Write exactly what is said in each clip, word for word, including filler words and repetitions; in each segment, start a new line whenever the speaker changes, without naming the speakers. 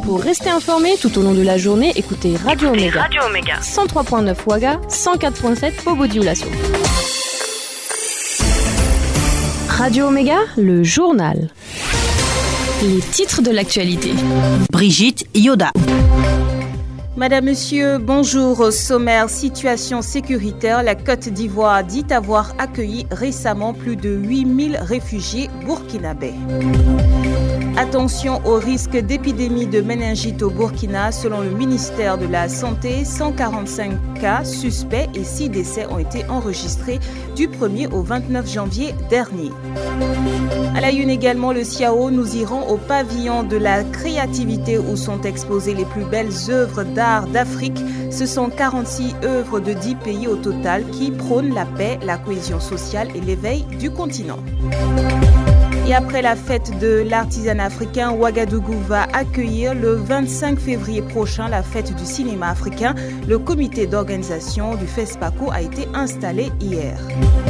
Pour rester informé tout au long de la journée, écoutez Radio Omega.
Radio Omega.
cent trois virgule neuf Ouaga, cent quatre virgule sept Bobo-Dioulasso. Radio Omega, le journal. Les titres de l'actualité.
Brigitte Yoda.
Madame, Monsieur, bonjour. Au sommaire, situation sécuritaire. La Côte d'Ivoire dit avoir accueilli récemment plus de huit mille réfugiés burkinabés. Attention au risque d'épidémie de méningite au Burkina. Selon le ministère de la Santé, cent quarante-cinq cas suspects et six décès ont été enregistrés du premier au vingt-neuf janvier dernier. À la une également, le C I A O, nous irons au pavillon de la créativité où sont exposées les plus belles œuvres d'art d'Afrique. Ce sont quarante-six œuvres de dix pays au total qui prônent la paix, la cohésion sociale et l'éveil du continent. Et après la fête de l'artisanat africain, Ouagadougou va accueillir le vingt-cinq février prochain la fête du cinéma africain. Le comité d'organisation du FESPACO a été installé hier.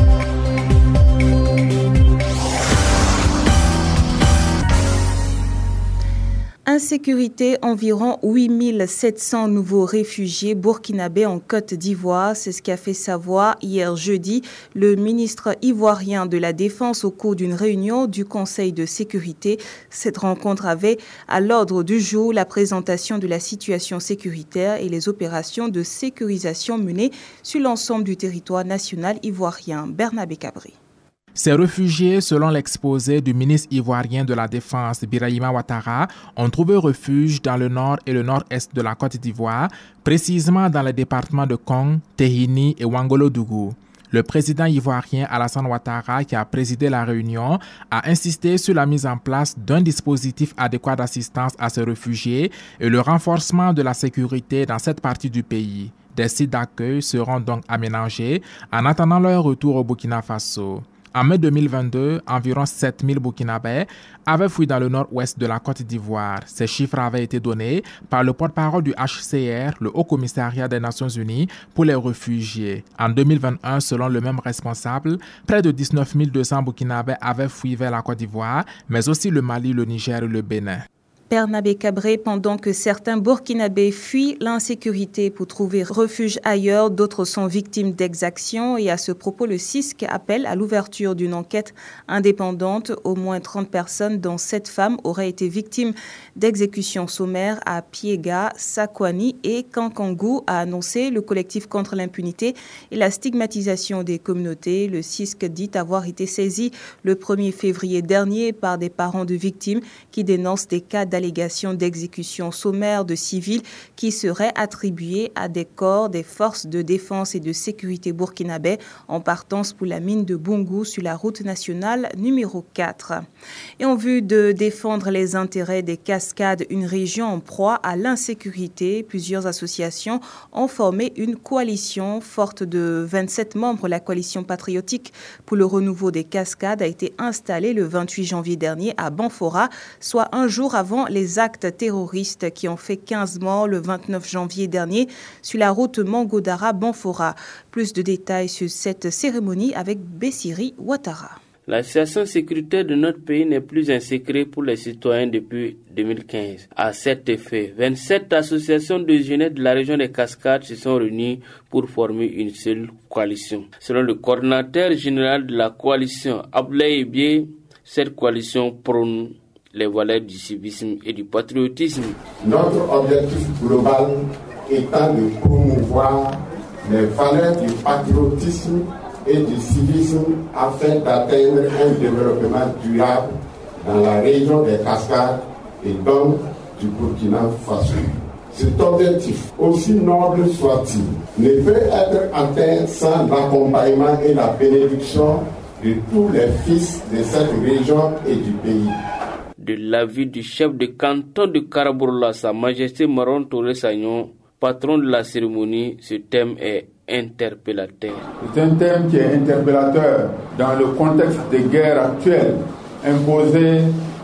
Insécurité, environ huit mille sept cents nouveaux réfugiés burkinabés en Côte d'Ivoire. C'est ce qu'a fait savoir hier jeudi le ministre ivoirien de la Défense au cours d'une réunion du Conseil de sécurité. Cette rencontre avait à l'ordre du jour la présentation de la situation sécuritaire et les opérations de sécurisation menées sur l'ensemble du territoire national ivoirien. Bernabé Cabri.
Ces réfugiés, selon l'exposé du ministre ivoirien de la Défense, Birahima Ouattara, ont trouvé refuge dans le nord et le nord-est de la Côte d'Ivoire, précisément dans les départements de Kong, Tehini et Ouangolodougou. Le président ivoirien Alassane Ouattara, qui a présidé la réunion, a insisté sur la mise en place d'un dispositif adéquat d'assistance à ces réfugiés et le renforcement de la sécurité dans cette partie du pays. Des sites d'accueil seront donc aménagés en attendant leur retour au Burkina Faso. En mai deux mille vingt-deux, environ sept mille Burkinabés avaient fui dans le nord-ouest de la Côte d'Ivoire. Ces chiffres avaient été donnés par le porte-parole du H C R, le Haut Commissariat des Nations Unies pour les réfugiés. En deux mille vingt et un, selon le même responsable, près de dix-neuf mille deux cents Burkinabés avaient fui vers la Côte d'Ivoire, mais aussi le Mali, le Niger et le Bénin.
Bernabé Cabré, pendant que certains Burkinabés fuient l'insécurité pour trouver refuge ailleurs, d'autres sont victimes d'exactions et à ce propos, le C I S C appelle à l'ouverture d'une enquête indépendante. Au moins trente personnes, dont sept femmes, auraient été victimes d'exécutions sommaires à Piega, Sakwani et Kankangou, a annoncé le collectif contre l'impunité et la stigmatisation des communautés. Le C I S C dit avoir été saisi le premier février dernier par des parents de victimes qui dénoncent des cas d'allégations d'exécution sommaire de civils qui seraient attribués à des corps des forces de défense et de sécurité burkinabais en partance pour la mine de Boungou sur la route nationale numéro quatre. Et en vue de défendre les intérêts des Cascades, une région en proie à l'insécurité, plusieurs associations ont formé une coalition forte de vingt-sept membres. La coalition patriotique pour le renouveau des Cascades a été installée le vingt-huit janvier dernier à Banfora, soit un jour avant les actes terroristes qui ont fait quinze morts le vingt-neuf janvier dernier sur la route Mangodara-Banfora. Plus de détails sur cette cérémonie avec Bessiri Ouattara.
La situation sécuritaire de notre pays n'est plus un secret pour les citoyens depuis deux mille quinze. À cet effet, vingt-sept associations de jeunesse de la région des Cascades se sont réunies pour former une seule coalition. Selon le coordinateur général de la coalition, Abdoulaye Bié, cette coalition prône les valeurs du civisme et du patriotisme.
Notre objectif global étant de promouvoir les valeurs du patriotisme et du civisme afin d'atteindre un développement durable dans la région des Cascades et donc du Burkina Faso. Cet objectif, aussi noble soit-il, ne peut être atteint sans l'accompagnement et la bénédiction de tous les fils de cette région et du pays.
De l'avis du chef de canton de Karabourla, Sa Majesté Maron Touré Sagnon, patron de la cérémonie, ce thème est interpellateur.
C'est un thème qui est interpellateur dans le contexte des guerres actuelles imposées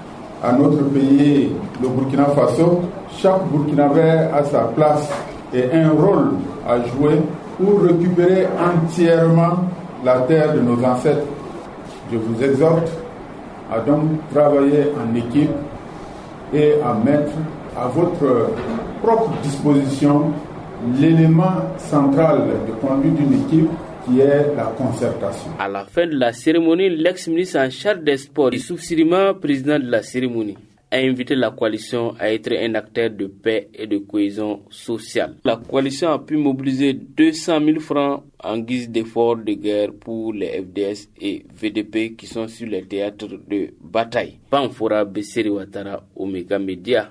à notre pays, le Burkina Faso. Chaque Burkinabé a sa place et un rôle à jouer pour récupérer entièrement la terre de nos ancêtres. Je vous exhorte à donc travailler en équipe et à mettre à votre propre disposition l'élément central de conduite d'une équipe qui est la concertation.
À la fin de la cérémonie, l'ex-ministre en charge des sports, Youssouf Sirima, président de la cérémonie, a invité la coalition à être un acteur de paix et de cohésion sociale. La coalition a pu mobiliser deux cent mille francs en guise d'effort de guerre pour les F D S et V D P qui sont sur les théâtres de bataille. Panfora Besseri Ouattara, Omega Media.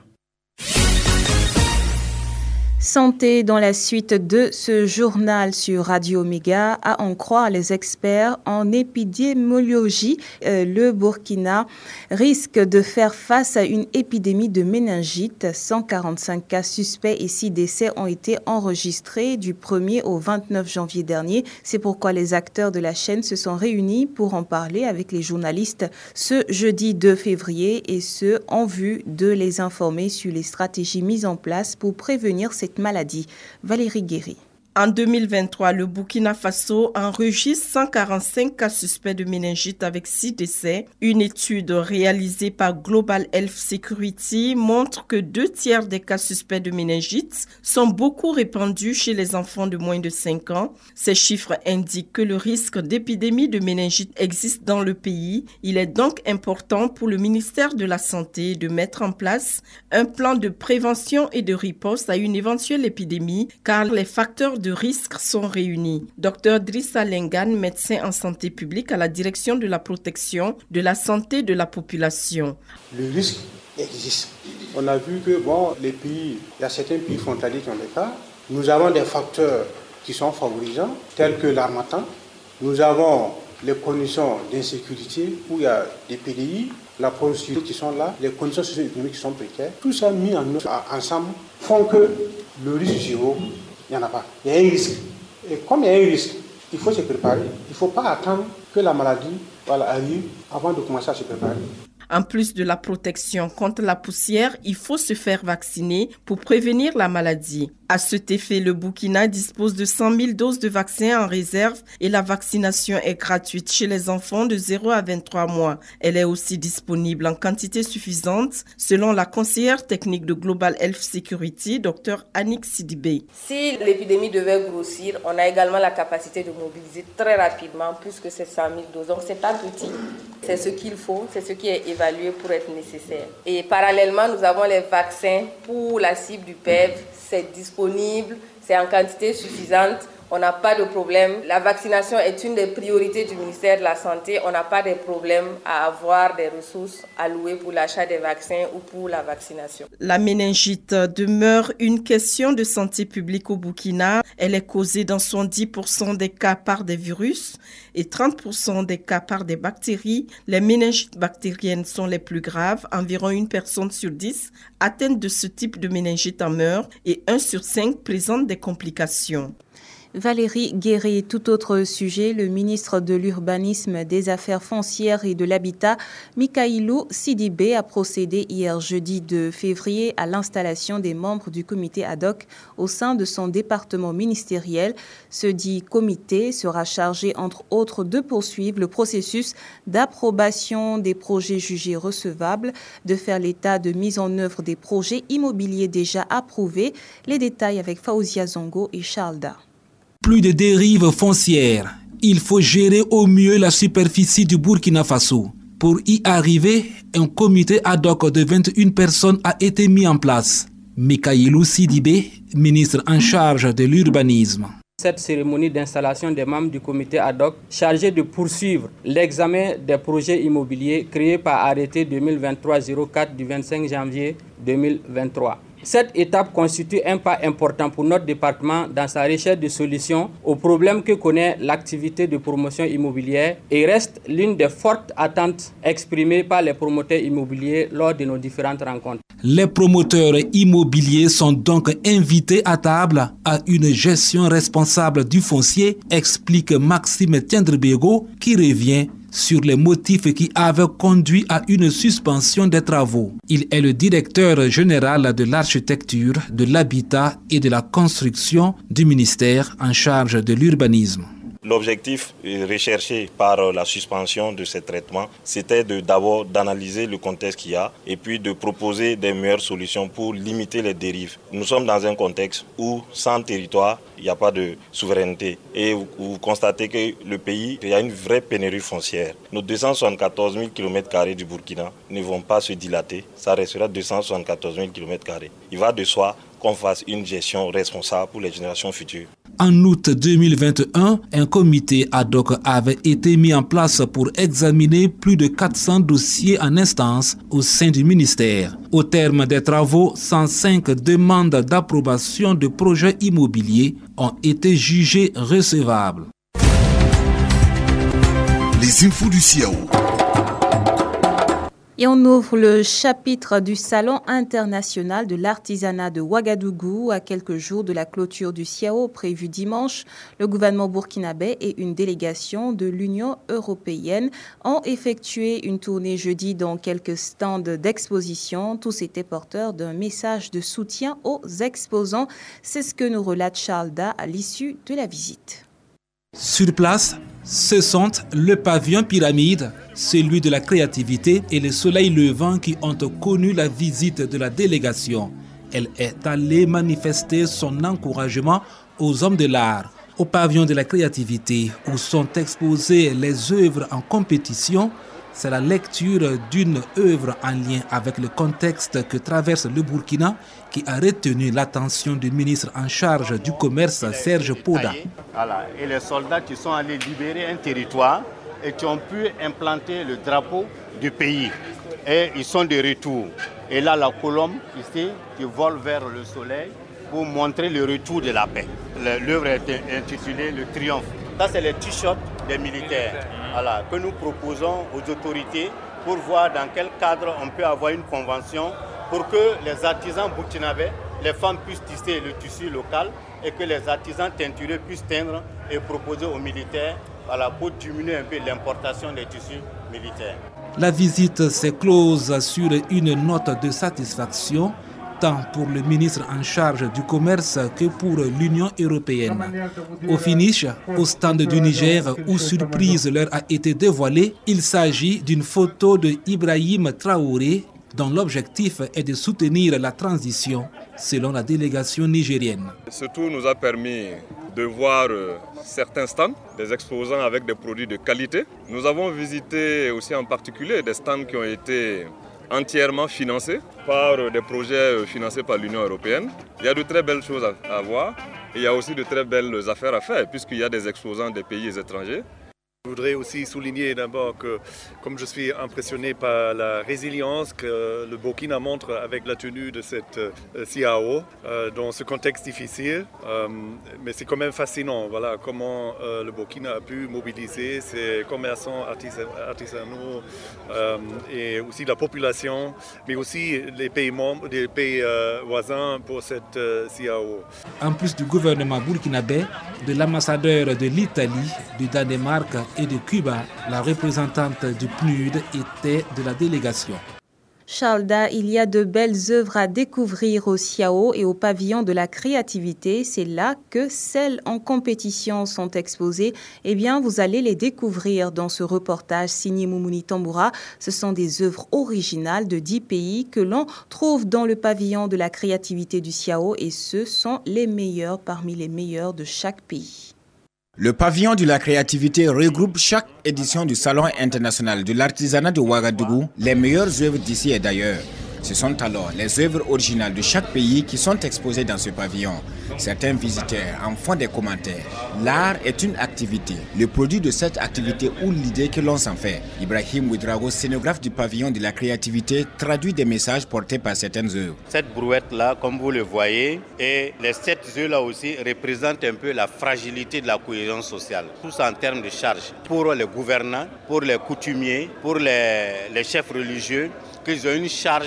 Santé dans la suite de ce journal sur Radio Méga. À en croire les experts en épidémiologie, euh, le Burkina risque de faire face à une épidémie de méningite. cent quarante-cinq cas suspects et six décès ont été enregistrés du premier au vingt-neuf janvier dernier. C'est pourquoi les acteurs de la chaîne se sont réunis pour en parler avec les journalistes ce jeudi deux février et ce en vue de les informer sur les stratégies mises en place pour prévenir cette maladie. Valérie Guéry.
En deux mille vingt-trois, le Burkina Faso enregistre cent quarante-cinq cas suspects de méningite avec six décès. Une étude réalisée par Global Health Security montre que deux tiers des cas suspects de méningite sont beaucoup répandus chez les enfants de moins de cinq ans. Ces chiffres indiquent que le risque d'épidémie de méningite existe dans le pays. Il est donc important pour le ministère de la Santé de mettre en place un plan de prévention et de riposte à une éventuelle épidémie, car les facteurs de risques sont réunis. Docteur Drissa Lengan, médecin en santé publique à la direction de la protection de la santé de la population.
Le risque existe. On a vu que bon, les pays, il y a certains pays frontaliers qui ont des cas. Nous avons des facteurs qui sont favorisants, tels que l'harmattan. Nous avons les conditions d'insécurité où il y a des P D I, la promiscuité qui sont là, les conditions socio-économiques qui sont précaires. Tout ça mis en, ensemble font que le risque zéro, il n'y en a pas. Il y a un risque. Et comme il y a un risque, il faut se préparer. Il ne faut pas attendre que la maladie voilà, arrive avant de commencer à se préparer.
En plus de la protection contre la poussière, il faut se faire vacciner pour prévenir la maladie. À cet effet, le Burkina dispose de cent mille doses de vaccins en réserve et la vaccination est gratuite chez les enfants de zéro à vingt-trois mois. Elle est aussi disponible en quantité suffisante, selon la conseillère technique de Global Health Security, Dr Annick Sidibé.
Si l'épidémie devait grossir, on a également la capacité de mobiliser très rapidement plus que ces cent mille doses. Donc c'est pas petit, c'est ce qu'il faut, c'est ce qui est évalué pour être nécessaire. Et parallèlement, nous avons les vaccins pour la cible du P E V. C'est disponible, c'est en quantité suffisante, on n'a pas de problème. La vaccination est une des priorités du ministère de la Santé. On n'a pas de problème à avoir des ressources allouées pour l'achat des vaccins ou pour la vaccination.
La méningite demeure une question de santé publique au Burkina. Elle est causée dans soixante-dix pour cent des cas par des virus et trente pour cent des cas par des bactéries. Les méningites bactériennes sont les plus graves. Environ une personne sur dix atteinte de ce type de méningite en meurt et un sur cinq présente des complications.
Valérie Guéry, tout autre sujet, le ministre de l'Urbanisme, des Affaires foncières et de l'Habitat, Mikailou Sidibé, a procédé hier jeudi deux février à l'installation des membres du comité ad hoc au sein de son département ministériel. Ce dit comité sera chargé, entre autres, de poursuivre le processus d'approbation des projets jugés recevables, de faire l'état de mise en œuvre des projets immobiliers déjà approuvés. Les détails avec Faouzia Zongo et Charles Da.
Plus de dérives foncières. Il faut gérer au mieux la superficie du Burkina Faso. Pour y arriver, un comité ad hoc de vingt et une personnes a été mis en place. Mikailou Sidibé, ministre en charge de l'urbanisme.
Cette cérémonie d'installation des membres du comité ad hoc chargé de poursuivre l'examen des projets immobiliers créés par arrêté deux mille vingt-trois zéro quatre du vingt-cinq janvier deux mille vingt-trois. Cette étape constitue un pas important pour notre département dans sa recherche de solutions aux problèmes que connaît l'activité de promotion immobilière et reste l'une des fortes attentes exprimées par les promoteurs immobiliers lors de nos différentes rencontres.
Les promoteurs immobiliers sont donc invités à table à une gestion responsable du foncier, explique Maxime Tiendrebego, qui revient sur les motifs qui avaient conduit à une suspension des travaux. Il est le directeur général de l'architecture, de l'habitat et de la construction du ministère en charge de l'urbanisme.
l'objectif recherché par la suspension de ces traitements, c'était de, d'abord d'analyser le contexte qu'il y a et puis de proposer des meilleures solutions pour limiter les dérives. Nous sommes dans un contexte où, sans territoire, il n'y a pas de souveraineté. Et vous, vous constatez que le pays, il y a une vraie pénurie foncière. Nos deux cent soixante-quatorze mille kilomètres carrés du Burkina ne vont pas se dilater. Ça restera deux cent soixante-quatorze mille kilomètres carrés. Il va de soi qu'on fasse une gestion responsable pour les générations futures.
En août deux mille vingt et un, un comité ad hoc avait été mis en place pour examiner plus de quatre cents dossiers en instance au sein du ministère. Au terme des travaux, cent cinq demandes d'approbation de projets immobiliers ont été jugées recevables.
Les infos du C I A O.
Et on ouvre le chapitre du Salon international de l'artisanat de Ouagadougou à quelques jours de la clôture du C I A O prévue dimanche. Le gouvernement burkinabé et une délégation de l'Union européenne ont effectué une tournée jeudi dans quelques stands d'exposition. Tous étaient porteurs d'un message de soutien aux exposants. C'est ce que nous relate Charles Da à l'issue de la visite.
Sur place, ce sont le pavillon pyramide, celui de la créativité et le soleil levant qui ont connu la visite de la délégation. Elle est allée manifester son encouragement aux hommes de l'art. Au pavillon de la créativité, où sont exposées les œuvres en compétition, c'est la lecture d'une œuvre en lien avec le contexte que traverse le Burkina qui a retenu l'attention du ministre en charge du commerce, Serge Poda.
Voilà. Et les soldats qui sont allés libérer un territoire et qui ont pu implanter le drapeau du pays. Et ils sont de retour. Et là, la colombe ici qui vole vers le soleil pour montrer le retour de la paix. L'œuvre est intitulée Le Triomphe. Ça, c'est les t-shirts des militaires voilà, que nous proposons aux autorités pour voir dans quel cadre on peut avoir une convention pour que les artisans burkinabés, les femmes puissent tisser le tissu local et que les artisans teinturés puissent teindre et proposer aux militaires voilà, pour diminuer un peu l'importation des tissus militaires.
La visite s'est close sur une note de satisfaction tant pour le ministre en charge du commerce que pour l'Union européenne. Au finish, au stand du Niger, où surprise leur a été dévoilée, il s'agit d'une photo de Ibrahim Traoré, dont l'objectif est de soutenir la transition, selon la délégation nigérienne.
Ce tour nous a permis de voir certains stands, des exposants avec des produits de qualité. Nous avons visité aussi en particulier des stands qui ont été entièrement financés par des projets financés par l'Union européenne. Il y a de très belles choses à voir et il y a aussi de très belles affaires à faire puisqu'il y a des exposants des pays étrangers.
Je voudrais aussi souligner d'abord que, comme je suis impressionné par la résilience que le Burkina montre avec la tenue de cette euh, C I A O euh, dans ce contexte difficile, euh, mais c'est quand même fascinant, voilà, comment euh, le Burkina a pu mobiliser ses commerçants artisan, artisanaux euh, et aussi la population, mais aussi les pays membres, les pays euh, voisins pour cette euh, C I A O.
En plus du gouvernement burkinabé, de l'ambassadeur de l'Italie, du Danemark et de Cuba, la représentante du P N U D était de la délégation.
Charles Da, il y a de belles œuvres à découvrir au C I A O et au pavillon de la créativité. C'est là que celles en compétition sont exposées. Eh bien, vous allez les découvrir dans ce reportage signé Moumouni Tamboura. Ce sont des œuvres originales de dix pays que l'on trouve dans le pavillon de la créativité du C I A O et ce sont les meilleurs parmi les meilleurs de chaque pays.
Le pavillon de la créativité regroupe chaque édition du Salon international de l'artisanat de Ouagadougou, les meilleures œuvres d'ici et d'ailleurs. Ce sont alors les œuvres originales de chaque pays qui sont exposées dans ce pavillon. Certains visiteurs en font des commentaires. L'art est une activité, le produit de cette activité ou l'idée que l'on s'en fait. Ibrahim Ouedraogo, scénographe du pavillon de la créativité, traduit des messages portés par certaines œuvres.
Cette brouette-là, comme vous le voyez, et les sept œufs-là aussi représentent un peu la fragilité de la cohésion sociale. Tout ça en termes de charge pour les gouvernants, pour les coutumiers, pour les, les chefs religieux, qu'ils ont une charge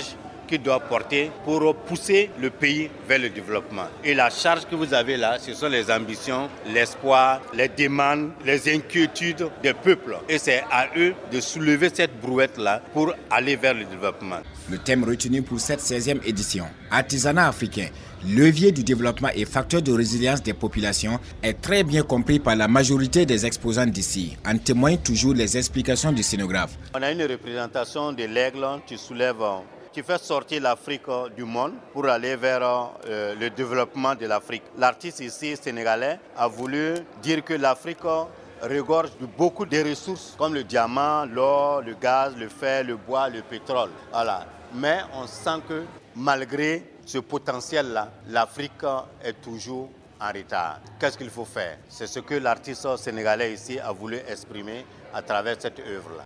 qu'il doit porter pour pousser le pays vers le développement. Et la charge que vous avez là, ce sont les ambitions, l'espoir, les demandes, les inquiétudes des peuples. Et c'est à eux de soulever cette brouette-là pour aller vers le développement.
Le thème retenu pour cette seizième édition, artisanat africain, levier du développement et facteur de résilience des populations, est très bien compris par la majorité des exposants d'ici. En témoignent toujours les explications du scénographe.
On a une représentation de l'aigle qui soulève, qui fait sortir l'Afrique du monde pour aller vers euh, le développement de l'Afrique. L'artiste ici, sénégalais, a voulu dire que l'Afrique regorge de beaucoup de ressources comme le diamant, l'or, le gaz, le fer, le bois, le pétrole. Voilà. Mais on sent que malgré ce potentiel-là, l'Afrique est toujours en retard. Qu'est-ce qu'il faut faire? C'est ce que l'artiste sénégalais ici a voulu exprimer à travers cette œuvre-là.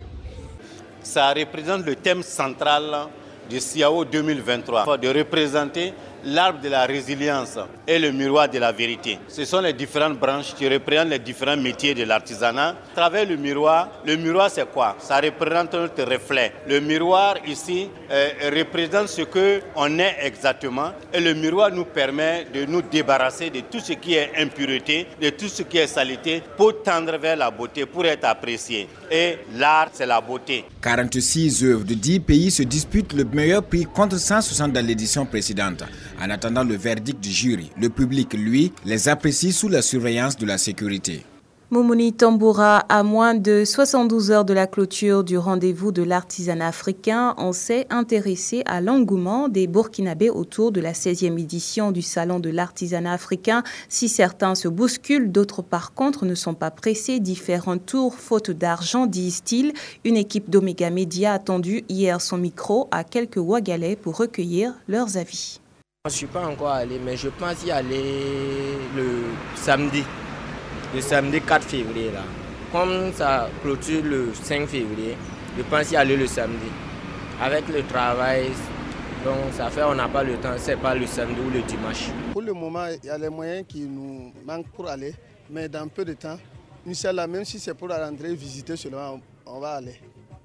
Ça représente le thème central du S I A O deux mille vingt-trois, de représenter l'arbre de la résilience et le miroir de la vérité. Ce sont les différentes branches qui représentent les différents métiers de l'artisanat. À travers le miroir, le miroir c'est quoi? Ça représente notre reflet. Le miroir ici euh, représente ce qu'on est exactement et le miroir nous permet de nous débarrasser de tout ce qui est impureté, de tout ce qui est saleté pour tendre vers la beauté, pour être apprécié. Et l'art c'est la beauté.
quarante-six œuvres de dix pays se disputent le meilleur prix contre cent soixante dans l'édition précédente. En attendant le verdict du jury, le public, lui, les apprécie sous la surveillance de la sécurité.
Moumouni Tamboura, à moins de soixante-douze heures de la clôture du rendez-vous de l'artisanat africain, on s'est intéressé à l'engouement des Burkinabés autour de la seizième édition du Salon de l'artisanat africain. Si certains se bousculent, d'autres par contre ne sont pas pressés. Différents tours, faute d'argent, disent-ils. Une équipe d'Omega Media a tendu hier son micro à quelques Ouagalais pour recueillir leurs avis.
Je ne suis pas encore allé, mais je pense y aller le samedi. Le samedi quatre février là. Comme ça clôture le cinq février, je pense y aller le samedi. Avec le travail, donc ça fait on n'a pas le temps, c'est pas le samedi ou le dimanche.
Pour le moment, il y a les moyens qui nous manquent pour aller, mais dans peu de temps, Inch'Allah, même si c'est pour rentrer visiter seulement, on va aller.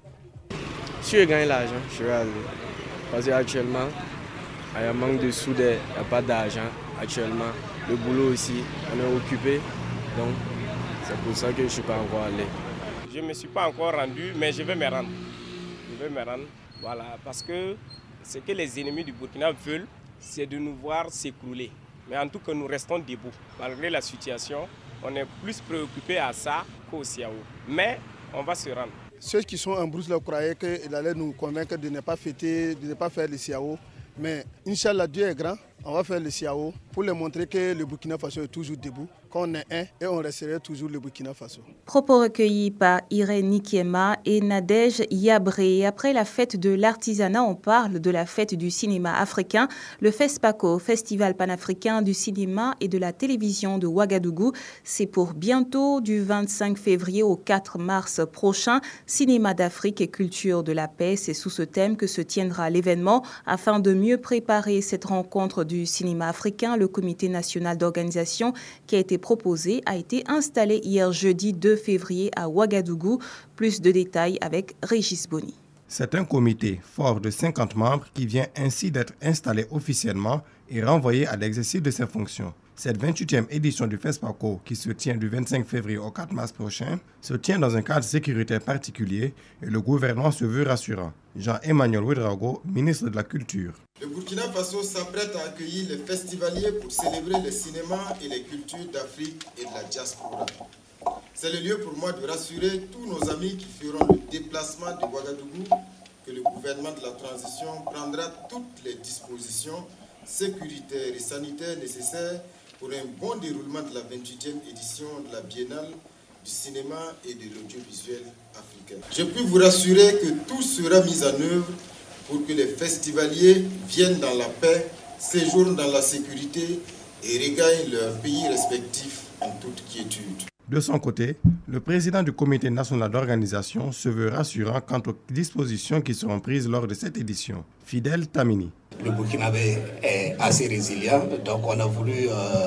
Si je gagne l'argent, je vais aller. Parce qu'actuellement, il y a un manque de sous, il n'y a pas d'argent actuellement. Le boulot aussi, on est occupé. Donc, c'est pour ça que je ne suis pas encore allé.
Je ne me suis pas encore rendu, mais je vais me rendre. Je vais me rendre, voilà, parce que ce que les ennemis du Burkina veulent, c'est de nous voir s'écrouler. Mais en tout cas, nous restons debout. Malgré la situation, on est plus préoccupé à ça qu'au S I A O. Mais on va se rendre.
Ceux qui sont en brousse croyaient qu'il allait nous convaincre de ne pas fêter, de ne pas faire le S I A O. Mais Inch'Allah, Dieu est grand, on va faire le S I A O pour leur montrer que le Burkina Faso est toujours debout, qu'on est un et on resterait toujours le Burkina Faso.
Propos recueillis par Irène Nikiema et Nadège Yabré. Après la fête de l'artisanat, on parle de la fête du cinéma africain. Le FESPACO, Festival panafricain du cinéma et de la télévision de Ouagadougou, c'est pour bientôt du vingt-cinq février au quatre mars prochain. Cinéma d'Afrique et culture de la paix, c'est sous ce thème que se tiendra l'événement. Afin de mieux préparer cette rencontre du cinéma africain, le comité national d'organisation qui a été proposé a été installé hier jeudi deux février à Ouagadougou. Plus de détails avec Régis Boni.
C'est un comité fort de cinquante membres qui vient ainsi d'être installé officiellement et renvoyé à l'exercice de ses fonctions. Cette vingt-huitième édition du FESPACO, qui se tient du vingt-cinq février au quatre mars prochain, se tient dans un cadre sécuritaire particulier et le gouvernement se veut rassurant. Jean-Emmanuel Ouedraogo, ministre de la Culture.
Le Burkina Faso s'apprête à accueillir les festivaliers pour célébrer le cinéma et les cultures d'Afrique et de la diaspora. C'est le lieu pour moi de rassurer tous nos amis qui feront le déplacement de Ouagadougou que le gouvernement de la transition prendra toutes les dispositions sécuritaires et sanitaires nécessaires pour un bon déroulement de la vingt-huitième édition de la Biennale du cinéma et de l'audiovisuel africain. Je peux vous rassurer que tout sera mis en œuvre pour que les festivaliers viennent dans la paix, séjournent dans la sécurité et regagnent leurs pays respectifs en toute quiétude.
De son côté, le président du comité national d'organisation se veut rassurant quant aux dispositions qui seront prises lors de cette édition. Fidèle Tamini.
Le Burkinabé est assez résilient, donc on a voulu euh,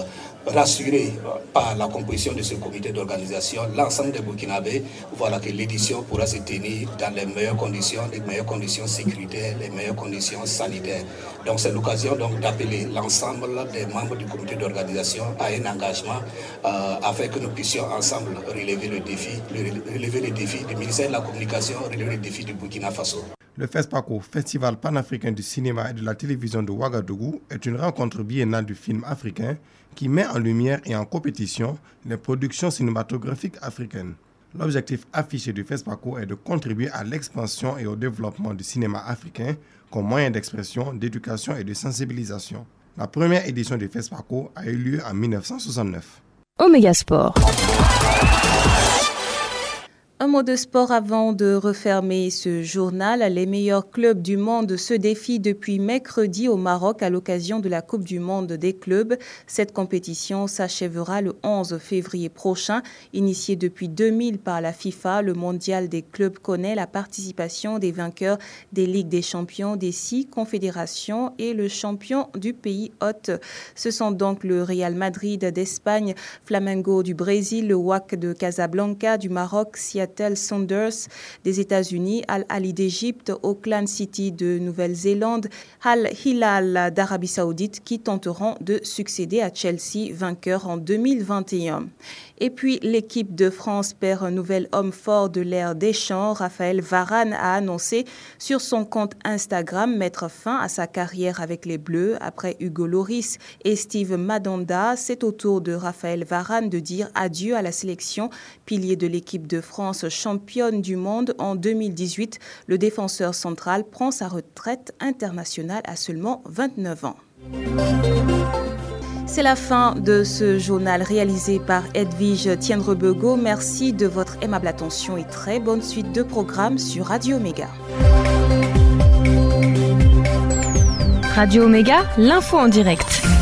rassurés par la composition de ce comité d'organisation, l'ensemble des Burkinabés, voilà que l'édition pourra se tenir dans les meilleures conditions, les meilleures conditions sécuritaires, les meilleures conditions sanitaires. Donc c'est l'occasion donc d'appeler l'ensemble des membres du comité d'organisation à un engagement euh, afin que nous puissions ensemble relever le défi, relever les défis du ministère de la Communication, relever les défis du Burkina Faso.
Le FESPACO, Festival panafricain du cinéma et de la télévision de Ouagadougou, est une rencontre biennale du film africain qui met en lumière et en compétition les productions cinématographiques africaines. L'objectif affiché du FESPACO est de contribuer à l'expansion et au développement du cinéma africain comme moyen d'expression, d'éducation et de sensibilisation. La première édition du FESPACO a eu lieu en mille neuf cent soixante-neuf.
Omega Sport.
Un mot de sport avant de refermer ce journal. Les meilleurs clubs du monde se défient depuis mercredi au Maroc à l'occasion de la Coupe du monde des clubs. Cette compétition s'achèvera le onze février prochain. Initié depuis deux mille par la FIFA, le mondial des clubs connaît la participation des vainqueurs des Ligues des champions des six confédérations et le champion du pays hôte. Ce sont donc le Real Madrid d'Espagne, Flamengo du Brésil, le W A C de Casablanca du Maroc, Seattle Sounders des États-Unis, Al Ahly d'Égypte, Auckland City de Nouvelle-Zélande, Al Hilal d'Arabie Saoudite qui tenteront de succéder à Chelsea, vainqueur en deux mille vingt et un. Et puis, l'équipe de France perd un nouvel homme fort de l'ère Deschamps. Raphaël Varane a annoncé sur son compte Instagram mettre fin à sa carrière avec les Bleus. Après Hugo Lloris et Steve Mandanda, c'est au tour de Raphaël Varane de dire adieu à la sélection. Pilier de l'équipe de France championne du monde en deux mille dix-huit, le défenseur central prend sa retraite internationale à seulement vingt-neuf ans. C'est la fin de ce journal réalisé par Edwige Tiendrebego. Merci de votre aimable attention et très bonne suite de programmes sur Radio Omega.
Radio Omega, l'info en direct.